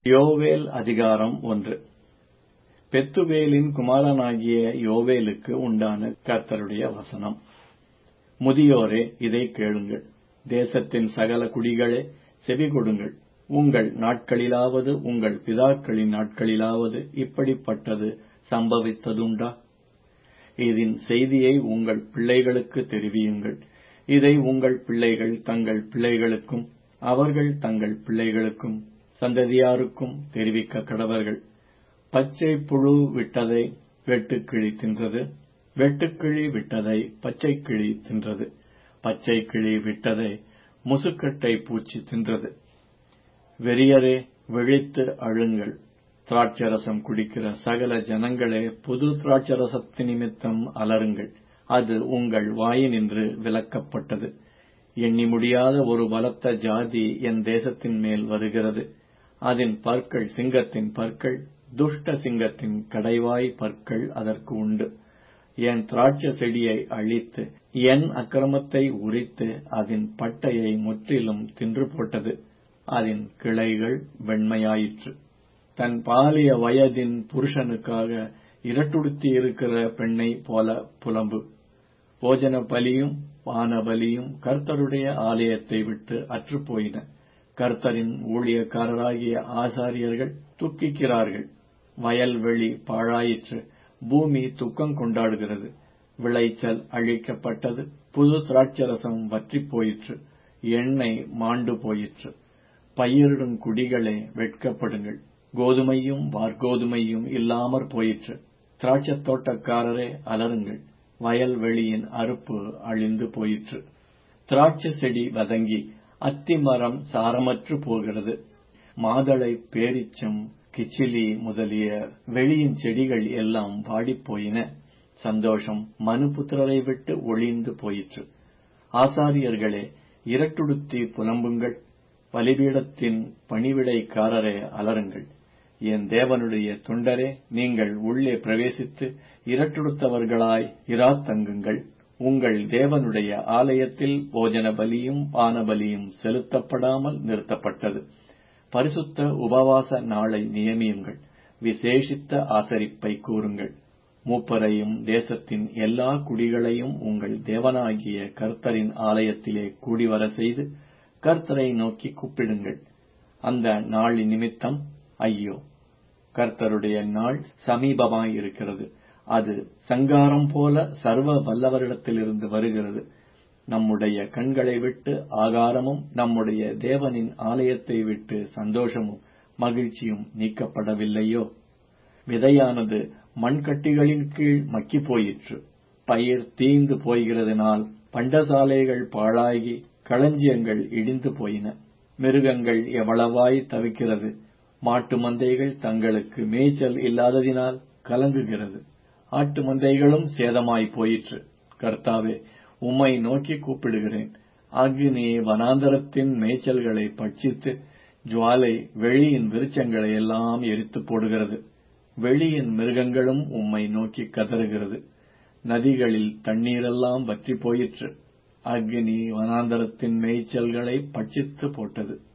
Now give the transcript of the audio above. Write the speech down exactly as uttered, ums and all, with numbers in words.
யோவேல் அதிகாரம் ஒன்று. பெத்துவேலின் குமாரனாகிய யோவேலுக்கு உண்டான கர்த்தருடைய வசனம். முதியோரே, இதை கேளுங்கள். தேசத்தின் சகல குடிகளே, செவி கொடுங்கள். உங்கள் நாட்களிலாவது உங்கள் பிதாக்களின் நாட்களிலாவது இப்படிப்பட்டது சம்பவித்ததுண்டா? இதன் செய்தியை உங்கள் பிள்ளைகளுக்கு தெரிவியுங்கள். இதை உங்கள் பிள்ளைகள் தங்கள் பிள்ளைகளுக்கும் அவர்கள் தங்கள் பிள்ளைகளுக்கும் சந்ததியாருக்கும் தெரிவிக்க கடவர்கள். பச்சை புழு விட்டதை வெட்டுக்கிளி தின்றது, வெட்டுக்கிளி விட்டதை பச்சை கிளி தின்றது, பச்சை கிளி விட்டதை முசுக்கட்டை பூச்சி தின்றது. வெறியரே, விழித்து அழுங்கள். திராட்சரசம் குடிக்கிற சகல ஜனங்களே, புது திராட்சரசத்து நிமித்தம் அலறுங்கள். அது உங்கள் வாயினின்று விலக்கப்பட்டது. எண்ணி முடியாத ஒரு பலத்த ஜாதி என் தேசத்தின் மேல் வருகிறது. அதன் பற்கள் சிங்கத்தின் பற்கள், துஷ்ட சிங்கத்தின் கடைவாய் பற்கள் அதற்கு உண்டு. என் திராட்சை செடியை அழித்து என் அக்கிரமத்தை உரித்து அதன் பட்டையை முற்றிலும் தின்று போட்டது. அதன் கிளைகள் வெண்மையாயிற்று. தன் பாலிய வயதின் புருஷனுக்காக இரட்டுடுத்தி இருக்கிற பெண்ணை போல புலம்பு. போஜன பலியும் பான பலியும் கர்த்தருடைய ஆலயத்தை விட்டு அற்றுப்போயின. கர்த்தரின் ஊழியக்காரராகிய ஆசாரியர்கள் துக்கிக்கிறார்கள். வயல்வெளி பாழாயிற்று, பூமி துக்கம் கொண்டாடுகிறது. விளைச்சல் அழிக்கப்பட்டது, புது திராட்சரசம் வற்றி போயிற்று, எண்ணெய் மாண்டு போயிற்று. பயிரிடும் குடிகளே, வெட்கப்படுங்கள். கோதுமையும் வார்கோதுமையும் இல்லாமற் போயிற்று. திராட்சத் தோட்டக்காரரே, அலறுங்கள். வயல்வெளியின் அறுப்பு அழிந்து போயிற்று. திராட்சை செடி வதங்கி அத்தி மரம் சாரமற்று போகிறது. மாதளை, பேரிச்சம், கிச்சிலி முதலிய வெளியின் செடிகள் எல்லாம் வாடிப்போயின. சந்தோஷம் மனுபுத்திரரை விட்டு ஒளிந்து போயிற்று. ஆசாரியர்களே, இரட்டுடுத்தி புலம்புங்கள். பலிபீடத்தின் பணிவிடைக்காரரே, அலறுங்கள். என் தேவனுடைய தொண்டரே, நீங்கள் உள்ளே பிரவேசித்து இரட்டுடுத்தவர்களாய் இராத்தங்குங்கள். உங்கள் தேவனுடைய ஆலயத்தில் போஜன பலியும் பானபலியும் செலுத்தப்படாமல் நிறுத்தப்பட்டது. பரிசுத்த உபவாச நாளை நியமியுங்கள். விசேஷித்த ஆசரிப்பை கூறுங்கள். மூப்பரையும் தேசத்தின் எல்லா குடிகளையும் உங்கள் தேவனாகிய கர்த்தரின் ஆலயத்திலே கூடிவர செய்து கர்த்தரை நோக்கி கூப்பிடுங்கள். அந்த நாள் நிமித்தம் ஐயோ! கர்த்தருடைய நாள் சமீபமாயிருக்கிறது. அது சங்காரம் போல சர்வ வல்லவரிடத்திலிருந்து வருகிறது. நம்முடைய கண்களை விட்டு ஆகாரமும் நம்முடைய தேவனின் ஆலயத்தை விட்டு சந்தோஷமும் மகிழ்ச்சியும் நீக்கப்படவில்லையோ? விதையானது மண்கட்டிகளின் கீழ் மக்கி போயிற்று. பயிர் தீந்து போய்கிறதுனால் பண்டசாலைகள் பாழாகி களஞ்சியங்கள் இடிந்து போயின. மிருகங்கள் எவ்வளவாய் தவிக்கிறது. மாட்டு மந்தைகள் தங்களுக்கு மேய்ச்சல் இல்லாததினால் கலங்குகிறது. ஆட்டு மந்தைகளும் சேதமாய் போயிற்று. கர்த்தாவே, உம்மை நோக்கி கூப்பிடுகிறேன். அக்னி வனாந்தரத்தின் மேய்ச்சல்களை பட்சித்து ஜுவாலை வெளியின் விருட்சங்களை எல்லாம் எரித்து போடுகிறது. வெளியின் மிருகங்களும் உம்மை நோக்கி கதறுகிறது. நதிகளில் தண்ணீரெல்லாம் வற்றி போயிற்று. அக்னி வனாந்தரத்தின் மேய்ச்சல்களை பட்சித்து போட்டது.